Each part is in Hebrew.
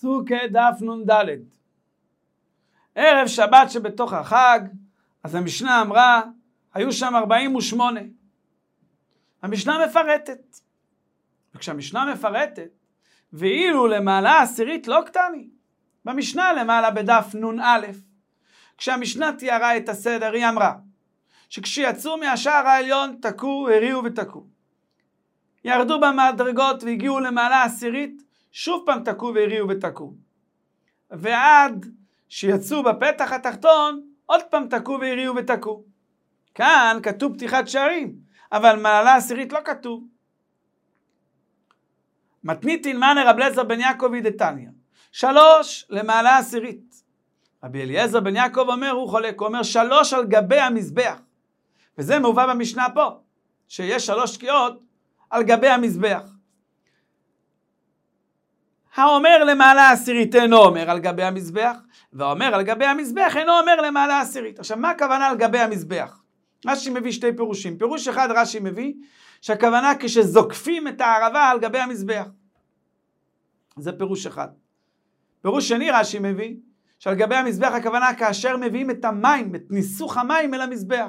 סוכה דף נ"ד. ערב שבת שבתוך החג, אז המשנה אמרה, היו שם 48. המשנה מפרטת. וכשהמשנה מפרטת, ואילו למעלה עשירית לא קטני. במשנה למעלה בדף נ"א, כשהמשנה תיארה את הסדר, היא אמרה, שכשיצאו מהשער העליון, תקעו, הריעו ותקעו. ירדו במדרגות והגיעו למעלה עשירית, שוב פעם תקעו והריעו ותקעו. ועד שיצאו בפתח התחתון, עוד פעם תקעו והריעו ותקעו. כאן כתוב פתיחת שערים, אבל מעלה עשירית לא כתוב. מתניתין מאנה רבי אליעזר בן יעקב דתניא. 3 למעלה עשירית. רבי אליעזר בן יעקב אומר, הוא חולק, הוא אומר 3 על גבי המזבח. וזה מובא במשנה פה, שיש 3 תקיעות על גבי המזבח. האומר למעלה עשירית אינו אומר על גבי המזבח, והאומר על גבי המזבח אינו אומר למעלה עשירית. עכשיו, מה הכוונה על גבי המזבח? רש"י מביא 2 פירושים. פירוש אחד רש"י מביא, שהכוונה כשזוקפים את הערבה על גבי המזבח. זה פירוש אחד. פירוש שני רש"י מביא, שעל גבי המזבח הכוונה כאשר מביאים את המים, את ניסוך המים אל המזבח.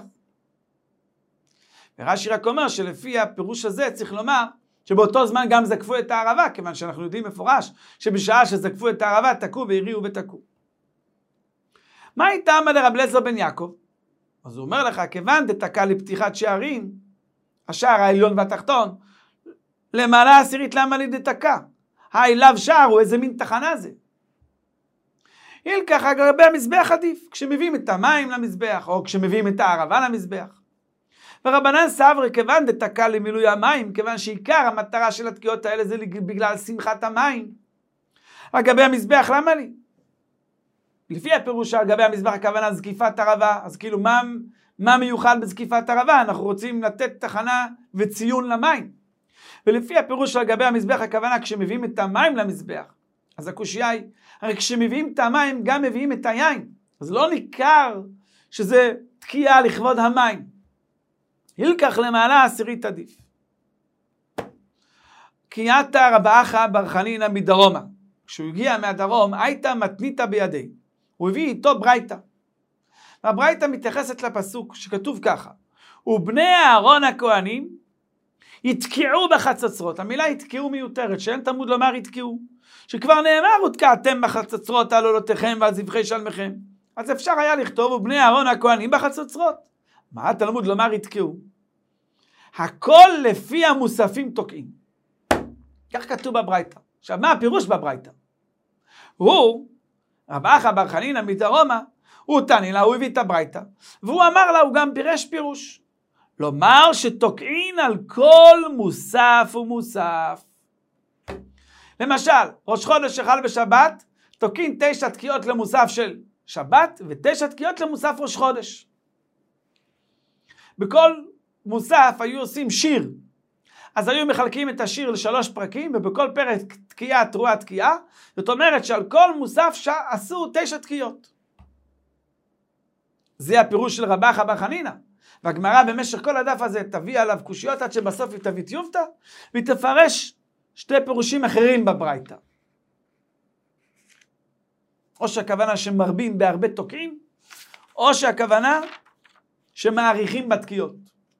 ורש"י רק אומר שלפי הפירוש הזה צריך לומר, שבאותו זמן גם זקפו את הערבה, כיוון שאנחנו יודעים מפורש, שבשעה שזקפו את הערבה, תקעו והריעו ותקעו. מה הייתה אמר לרבי אליעזר בן יעקב? אז הוא אומר לך, כיוון דתקע לפתיחת שערים, השער העליון והתחתון, למעלה עשירית למה לי דתקע? האליו שער הוא איזה מין תחנה זה. ילקח על גבי המזבח עדיף, כשמביאים את המים למזבח, או כשמביאים את הערבה למזבח. ורבנן סברי כיוון דתקע למילוי המים, כיוון שעיקר המטרה של התקיעות האלה זה בגלל שמחת המים. על גבי המזבח למה לי? לפי הפירוש על גבי המזבח הכוונה זקיפת ערבה, אז כאילו מה מיוחד בזקיפת ערבה? אנחנו רוצים לתת תחנה וציון למים. ולפי הפירוש על גבי המזבח הכוונה כשמביאים את המים למזבח, אז הקושיה היא, הרי כשמביאים את המים גם מביאים את היין, אז לא ניכר שזה תקיעה לכבוד המים. ילקח למעלה עשירית עדיף. קייתה רב אחא בר חנינא מדרומה. כשהוא הגיע מהדרום, הייתה מתניתא בידי. הוא הביא איתו ברייתא. והברייתא מתייחסת לפסוק שכתוב ככה, ובני אהרון הכהנים יתקעו בחצוצרות. המילה יתקעו מיותרת, שאין תלמוד לומר יתקעו. שכבר נאמר ותקעתם בחצוצרות על עולותיכם ועל זבחי שלמיכם. אז אפשר היה לכתוב ובני אהרון הכהנים בחצוצרות. מה התלמוד לומר יתקעו? הכל לפי המוספים תוקעים. כך כתוב בברייתא. עכשיו מה הפירוש בברייתא? הוא, רב אחא בר חנינא מדרומה, הוא תני לה, הוא הביא את הברייתא, והוא אמר לה, הוא גם פירש פירוש. לומר שתוקעין על כל מוסף ומוסף. למשל, ראש חודש שחל בשבת, תוקעין 9 תקיעות למוסף של שבת, ו9 תקיעות למוסף ראש חודש. בכל מוסף היו עושים שיר. אז היו מחלקים את השיר ל3 פרקים, ובכל פרק תקיעה תרועה תקיעה, זאת אומרת שעל כל מוסף עשו 9 תקיעות. זה הפירוש של רב אחא בר חנינא. והגמרא במשך כל הדף הזה תביא עליו קושיות עד שבסוף היא תביא טיובתא, והיא תפרש 2 פירושים אחרים בברייתא. או שהכוונה שמרבים בהרבה תוקעים, או שהכוונה שמעריכים בתקיעות.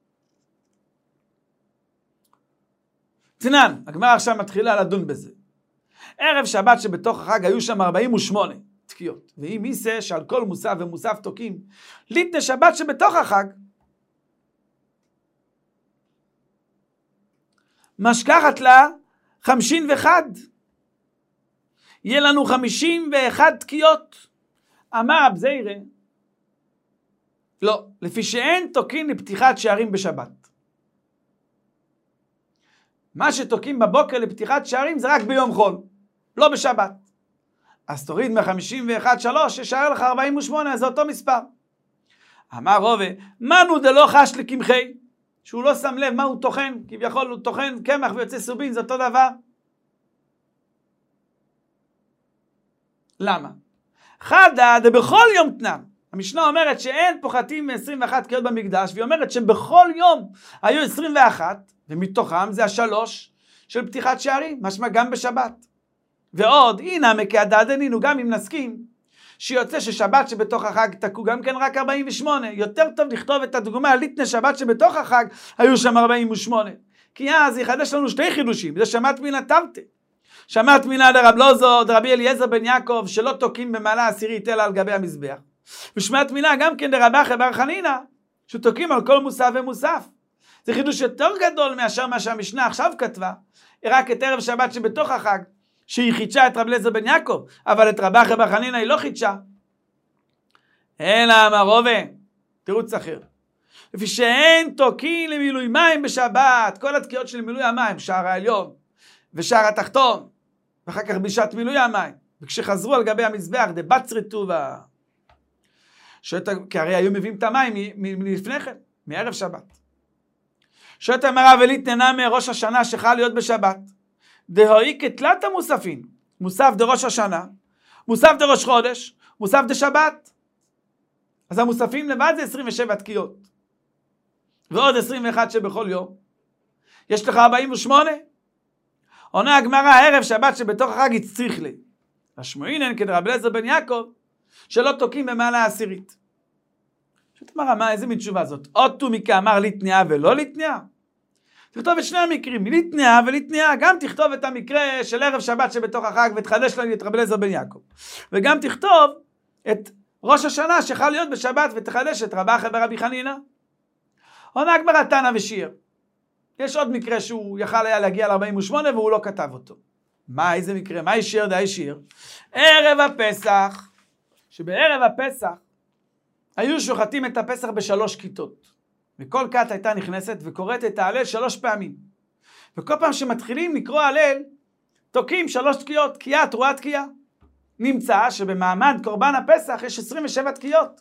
תנן, הגמרא עכשיו מתחילה לדון בזה. ערב שבת שבתוך החג היו שם 48 תקיעות. ואם מיסה שעל כל מוסף ומוסף תוקעים, ליתנה שבת שבתוך החג, משכחת לה 51. יהיה לנו 51 תקיעות. אמר רב זיירא, לא, לפי שאין תוקעים לפתיחת שערים בשבת. מה שתוקעים בבוקר לפתיחת שערים זה רק ביום חול, לא בשבת. אז תוריד מ-51 3, ישאר לך 48, אז זה אותו מספר. אמר רובה, מנו דלא חש לקמחי, שהוא לא שם לב מה הוא טוחן, כביכול הוא טוחן קמח ויוצא סובין, זה אותו דבר. למה? חדא דבכל יום תנן. המשנה אומרת שאין פוחתים מ-21 תקיעות במקדש, והיא אומרת שבכל יום היו 21, ומתוכם זה 3 של פתיחת שערים, משמע גם בשבת. ועוד, הנה מכעדדנינו, גם אם נסכים, שיוצא ששבת שבתוך החג תקעו גם כן רק 48. יותר טוב לכתוב את הדוגמה ליטני שבת שבתוך החג, היו שם 48. כי אז יחדש לנו שתי חידושים, זה שמעת מינה תרתי. שמעת מינה דרב לוזו, דרבי אליעזר בן יעקב, שלא תוקעים במעלה עשירית אלא על גבי המזבח. ושמעת מינה גם כן דרב אחא בר חנינא, שתוקעים על כל מוסף ומוסף. זה חידוש יותר גדול מאשר מה שהמשנה עכשיו כתבה, רק את ערב שבת שבתוך החג, שהיא חידשה את רב אליעזר בן יעקב, אבל את רב אחא בר חנינא היא לא חידשה. אלא אמר רובה, תירוץ אחר. לפי שאין תוקעים למילוי מים בשבת, כל התקיעות של מילוי המים, שער העליון ושער התחתון, ואחר כך בשעת מילוי המים, וכשחזרו על גבי המזבח, דבצרי טובה, כי הרי היו מביאים את המים מלפני כן, מערב שבת. שואלת הגמרא וליטנא מראש השנה שחל להיות בשבת, דהאי כתלת המוספים, מוסף דראש השנה, מוסף דראש חודש, מוסף דשבת. אז המוספים לבד זה 27 תקיעות. ועוד 21 שבכל יום. יש לך 48. עונה הגמרא הערב שבת שבתוך החג הצריך לי. השמועינן כדרב אליעזר בן יעקב, שלא תוקעים במעלה העשירית. שתאמר, מה, איזה מתשובה זאת? אוטו מכאמר ליטניה ולא ליטניה? תכתוב את שני המקרים, ליטניה וליטניה, גם תכתוב את המקרה של ערב שבת שבתוך החג, ותחדש לנו את רב אליעזר בן יעקב. וגם תכתוב את ראש השנה שחל להיות בשבת, ותחדש את רב אחא ברבי חנינא. עונה הגמרא תנא ושיר. יש עוד מקרה שהוא יכל היה להגיע ל-48 והוא לא כתב אותו. מה, איזה מקרה? מה ישיר דה ישיר? ערב הפסח, שבערב הפסח היו שוחטים את הפסח ב3 כיתות. וכל כת הייתה נכנסת וקוראת את ההלל 3 פעמים. וכל פעם שמתחילים לקרוא הלל, תוקעים 3 תקיעות, תקיעה, תרועה תקיעה. נמצא שבמעמד קורבן הפסח יש 27 תקיעות.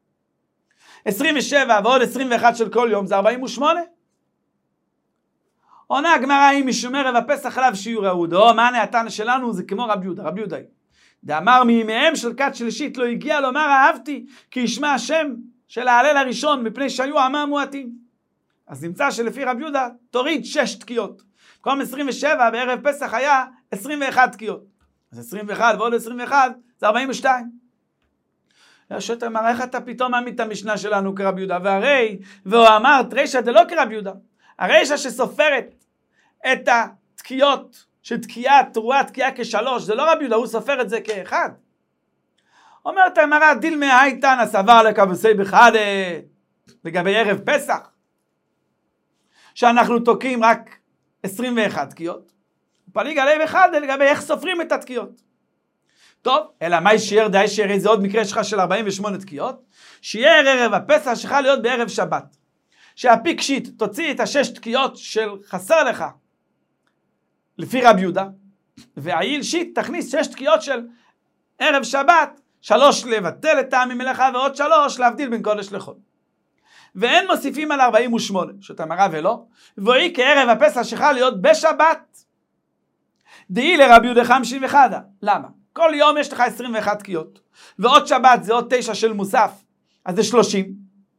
27 ועוד 21 של כל יום זה 48. עונה הגמרא אם משום ערב הפסח עליו שיעור יהודו, מה התנא שלנו זה כמו רבי יהודה, רבי יהודה. דאמר מימיהם של כת שלישית לא הגיע לומר אהבתי כי ישמע השם של ההלל הראשון מפני שהיו עמה מועטים. אז נמצא שלפי רבי יהודה תוריד 6 תקיעות. במקום 27 בערב פסח היה 21 תקיעות. אז 21 ועוד 21 זה 42. השואלת אמר, איך אתה פתאום מעמיד את המשנה שלנו כרבי יהודה? והרי, והוא אמר, רישא דלא כרבי יהודה. הרישא שסופרת את התקיעות של תקיעה, תרועה, תקיעה כ3, זה לא רבי יהודה, הוא סופר את זה כ1. אומרת הגמרא, דילמה הייתנא סבר לקבוסי בחדה, לגבי ערב פסח, שאנחנו תוקעים רק 21 תקיעות. פליג עלי בחדה לגבי איך סופרים את התקיעות. טוב, אלא מה ישיר די שירי, זה עוד מקרה שלך של 48 תקיעות, שיהיה ערב הפסח שחל להיות בערב שבת. שהפיק שיט תוציא את 6 תקיעות של חסר לך, לפי רבי יהודה, והעיל שיט תכניס 6 תקיעות של ערב שבת, 3 לבטל את טעם ממלאכה ועוד 3 להבדיל בין קודש לחול. ואין מוסיפים על 48, שאתה מראה ולא, והיא כערב הפסח שחל להיות בשבת, דהי לרבי יהודה 51. למה? כל יום יש לך 21 תקיעות, ועוד שבת זה עוד 9 של מוסף, אז זה 30,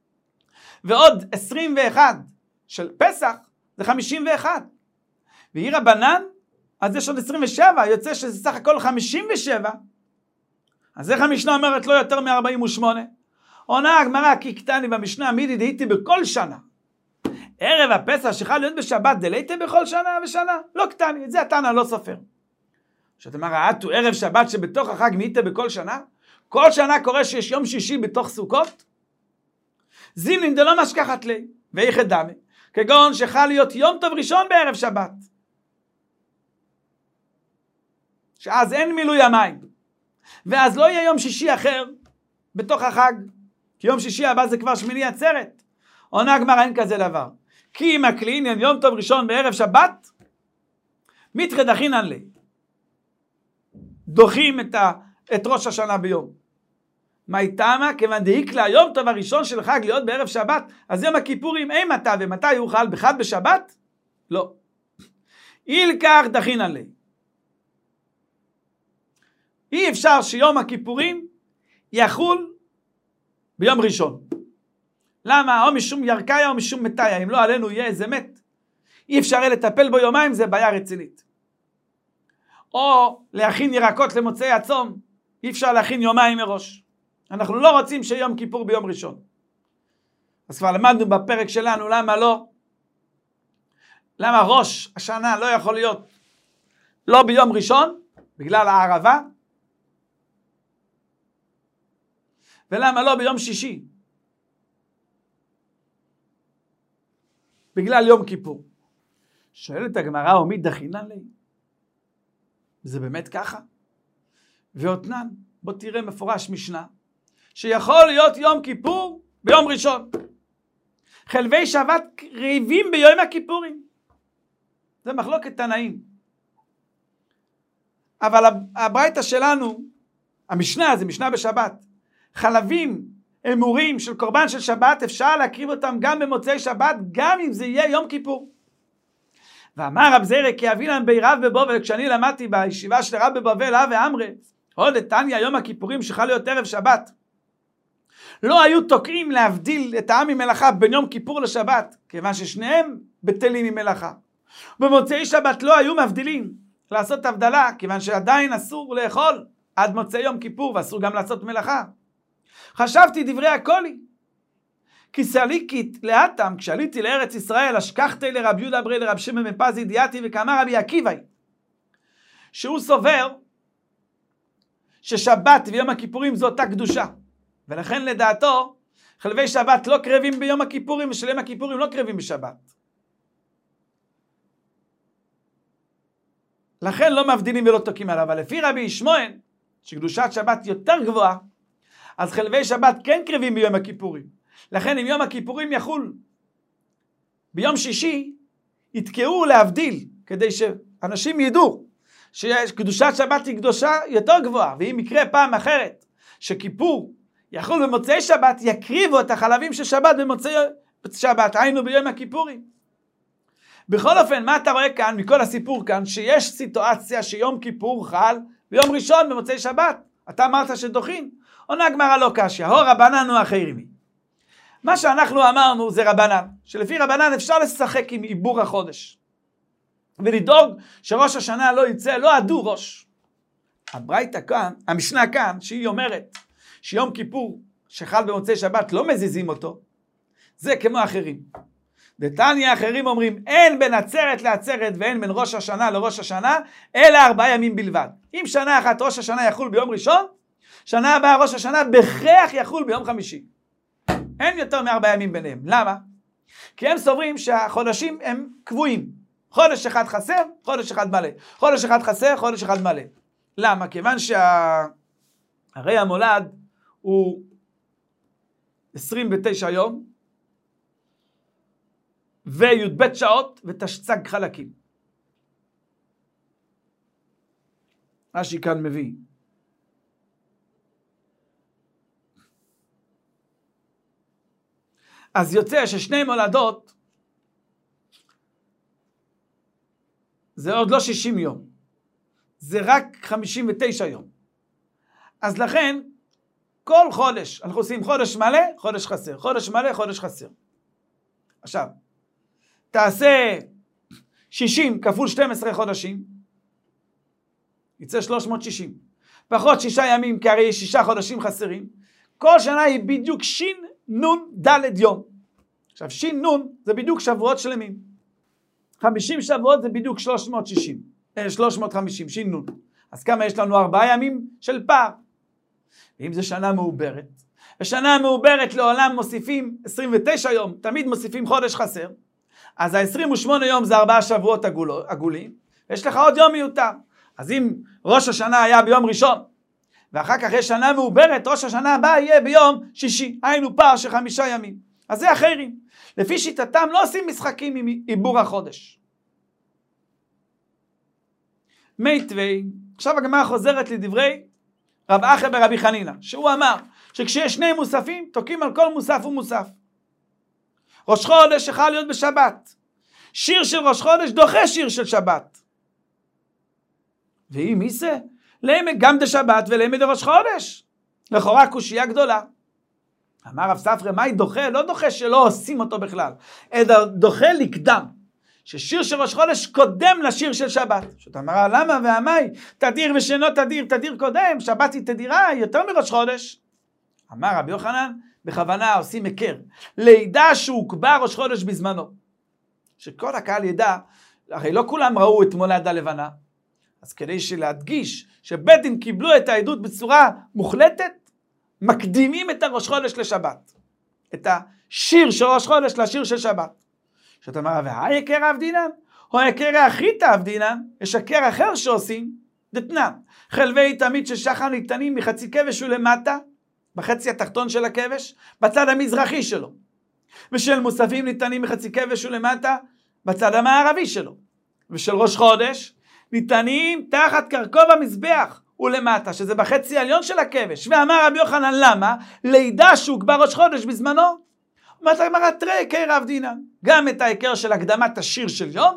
ועוד 21 של פסח זה 51, והיא רבנן, אז יש עוד 27, יוצא שזה סך הכל 57, אז איך המשנה אומרת לא יותר מ-48? עונה הגמרא, כי קטני במשנה, מידי דהיתי בכל שנה. ערב הפסח שחל להיות בשבת, דלייתי בכל שנה ושנה? לא קטני, את זה התנא לא סופר. שאתה אומר, רעתו ערב שבת שבתוך החג מייתה בכל שנה? כל שנה קורה שיש יום שישי בתוך סוכות? זימנין דלא משכחת לי, ואיכא דמי, כגון שחל להיות יום טוב ראשון בערב שבת. שאז אין מילוי המים. ואז לא יהיה יום שישי אחר בתוך החג. כי יום שישי הבא זה כבר שמיני עצרת. עונה הגמרא אין כזה דבר. כי אם הקלין יום טוב ראשון בערב שבת, מתחא דחינן לי. דוחים את ראש השנה ביום. מה איתמה? כיוון דהיקלה היום טוב הראשון של חג להיות בערב שבת, אז יום הכיפורים אין מתי, ומתי יוכל בחד בשבת? לא. אילקח דחינן לי. אי אפשר שיום הכיפורים יחול ביום ראשון. למה? או משום ירקיה או משום מתיה, אם לא עלינו יהיה איזה מת. אי אפשר לטפל בו יומיים, זה בעיה רצינית. או להכין ירקות למוצאי הצום, אי אפשר להכין יומיים מראש. אנחנו לא רוצים שיום כיפור ביום ראשון. אז כבר למדנו בפרק שלנו למה לא. למה ראש השנה לא יכול להיות לא ביום ראשון, בגלל הערבה, ולמה לא ביום שישי, בגלל יום כיפור. שואלת הגמרא, ומי דחינן לי? זה באמת ככה? ואותנן, בוא תראה מפורש משנה, שיכול להיות יום כיפור ביום ראשון. חלבי שבת קריבים ביום הכיפורים. זה מחלוקת תנאים. אבל הברייתא שלנו, המשנה, זה משנה בשבת, חלבים אמורים של קורבן של שבת, אפשר להקריב אותם גם במוצאי שבת, גם אם זה יהיה יום כיפור. ואמר רב זירא כי אבינן בי רב בבבל, כשאני למדתי בישיבה של רב בבבל, ואמרה, עוד תניא יום הכיפורים שחל להיות ערב שבת, לא היו תוקעים להבדיל את העם ממלאכה בין יום כיפור לשבת, כיוון ששניהם בטלים ממלאכה. במוצאי שבת לא היו מבדילים לעשות הבדלה, כיוון שעדיין אסור לאכול עד מוצאי יום כיפור, ואסור גם לעשות מלאכה. חשבתי דברי הקולי, כי סליקית לאטם, כשעליתי לארץ ישראל, השכחתי לרב יהודה ברי לרב שמעון בן פזי ידיעתי, וכאמר רבי עקיבא, שהוא סובר ששבת ויום הכיפורים זו אותה קדושה, ולכן לדעתו חלבי שבת לא קרבים ביום הכיפורים, ושל יום הכיפורים לא קרבים בשבת. לכן לא מבדילים ולא תוקעים עליו. אבל לפי רבי ישמעאל, שקדושת שבת יותר גבוהה, אז חלבי שבת כן קרבים ביום הכיפורים. לכן אם יום הכיפורים יחול ביום שישי, יתקעו להבדיל, כדי שאנשים ידעו שקדושת שבת היא קדושה יותר גבוהה. ואם יקרה פעם אחרת שכיפור יחול במוצאי שבת, יקריבו את החלבים של שבת במוצאי שבת, היינו ביום הכיפורים. בכל אופן, מה אתה רואה כאן, מכל הסיפור כאן, שיש סיטואציה שיום כיפור חל ביום ראשון במוצאי שבת. אתה אמרת שדוחין. עונה הגמרא לא קשיא, הו רבנן הוא אחרים. מה שאנחנו אמרנו זה רבנן, שלפי רבנן אפשר לשחק עם עיבור החודש, ולדאוג שראש השנה לא יצא, לא עדו ראש. הברייתא כאן, המשנה כאן, שהיא אומרת שיום כיפור שחל במוצאי שבת לא מזיזים אותו, זה כמו אחרים. דתניא אחרים אומרים, אין בין עצרת לעצרת ואין בין ראש השנה לראש השנה, אלא 4 ימים בלבד. אם שנה אחת ראש השנה יחול ביום ראשון, שנה הבאה ראש השנה בכך יחול ביום חמישי. אין יותר מ4 ימים ביניהם. למה? כי הם סוברים שהחודשים הם קבועים. חודש אחד חסר, חודש אחד מלא. חודש אחד חסר, חודש אחד מלא. למה? כיוון הרי המולד הוא 29 יום, וי"ב שעות ותשצ"ג חלקים. רש"י כאן מביא. אז יוצא ששני מולדות זה עוד לא 60 יום, זה רק 59 יום. אז לכן כל חודש אנחנו עושים חודש מלא, חודש חסר, חודש מלא, חודש חסר. עכשיו תעשה 60 כפול 12 חודשים, יצא 360, פחות 6 ימים, כי הרי 6 חודשים חסרים. כל שנה היא בדיוק שין נון ד' יום. עכשיו שין נון זה בדיוק שבועות שלמים. 50 שבועות זה בדיוק 350, שין נון. אז כמה יש לנו? 4 ימים של פער. ואם זה שנה מעוברת, ושנה מעוברת לעולם מוסיפים 29 יום, תמיד מוסיפים חודש חסר, אז ה-28 יום זה 4 שבועות עגולים, ויש לך עוד יום מיותר. אז אם ראש השנה היה ביום ראשון, ואחר כך יש שנה מעוברת, ראש השנה הבא יהיה ביום שישי, היינו פער של 5 ימים. אז זה אחרים. לפי שיטתם לא עושים משחקים עם עיבור החודש. מייטווי, עכשיו הגמרא חוזרת לדברי רב אחא ברבי חנינא, שהוא אמר שכשיש 2 מוספים, תוקעים על כל מוסף ומוסף. ראש חודש יכול להיות בשבת. שיר של ראש חודש דוחה שיר של שבת. ואם מי זה? למה גם דשבת ולמה דראש חודש? לכאורה קושיה גדולה. אמר רב ספרא, מה היא דוחה? לא דוחה שלא עושים אותו בכלל, אלא דוחה לקדם. ששיר של ראש חודש קודם לשיר של שבת. שאתה אומר, למה והמי? תדיר ושאינו תדיר, תדיר קודם, שבת היא תדירה יותר מראש חודש. אמר רבי יוחנן, בכוונה עושים הכר, לידע שהוקבע ראש חודש בזמנו. שכל הקהל ידע, הרי לא כולם ראו את מולד הלבנה, אז כדי להדגיש שבית דין קיבלו את העדות בצורה מוחלטת, מקדימים את הראש חודש לשבת. את השיר של ראש חודש לשיר של שבת. שאתה אומר, והיקר אבדינן, או יקר האחריתא אבדינן, יש הכר אחר שעושים, דתנן. חלבי תמיד ששחר ניתנים מחצי כבש ולמטה, בחצי התחתון של הכבש, בצד המזרחי שלו. ושל מוספים ניתנים מחצי כבש ולמטה, בצד המערבי שלו. ושל ראש חודש, ניתנים תחת קרקוב המזבח ולמטה, שזה בחצי העליון של הכבש. ואמר רבי יוחנן, למה? לידע שהוקבע ראש חודש בזמנו. אומרת הגמרא, תראה עיקר אבדינן, גם את העיקר של הקדמת השיר של יום,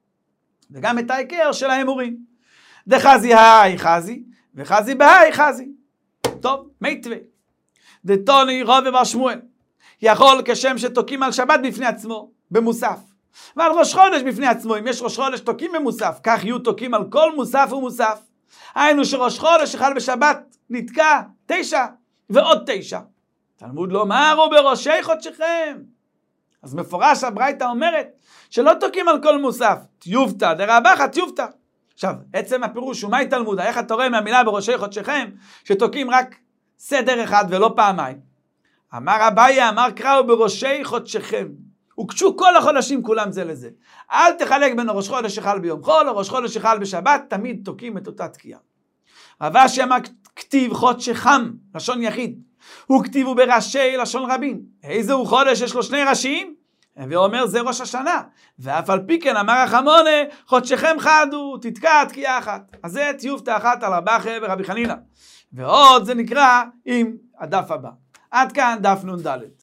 וגם את העיקר של האמורים. דחזי היי חזי, וחזי בהי חזי. טוב, מיטווה. דתוני רבי בר שמואל, יכול כשם שתוקים על שבת בפני עצמו, במוסף. ועל ראש חודש בפני עצמו, אם יש ראש חודש תוקים במוסף, כך יהיו תוקים על כל מוסף ומוסף. היינו שראש חודש שחל בשבת נתקע 9 ועוד 9. תלמוד לומר ובראשי חודשכם. אז מפורש הברייתא אומרת שלא תוקים על כל מוסף, תיובתא דרבחא תיובתא. עכשיו, עצם הפירוש הוא מהי תלמוד? איך אתה רואה מהמילה בראשי חודשכם שתוקים רק סדר אחד ולא פעמיים? אמר אביי, אמר קראו בראשי חודשכם. וקשו כל החודשים כולם זה לזה. אל תחלק בין ראש חודש שחל ביום חול או ראש חודש שחל בשבת, תמיד תוקים את אותה תקיעה. רב אשי אמר כתיב חודשכם, לשון יחיד. וכתיבו בראשי לשון רבים. איזה הוא חודש? יש לו 2 ראשיים? ואומר זה ראש השנה. ואף על פי כן אמר החמונה, חודשכם חדו, תתקע תקיעה אחת. אז זה תיובתא אחת על רבא אחי ורבי חנינא. ועוד זה נקרא עם הדף הבא. עד כאן דף נ"ד.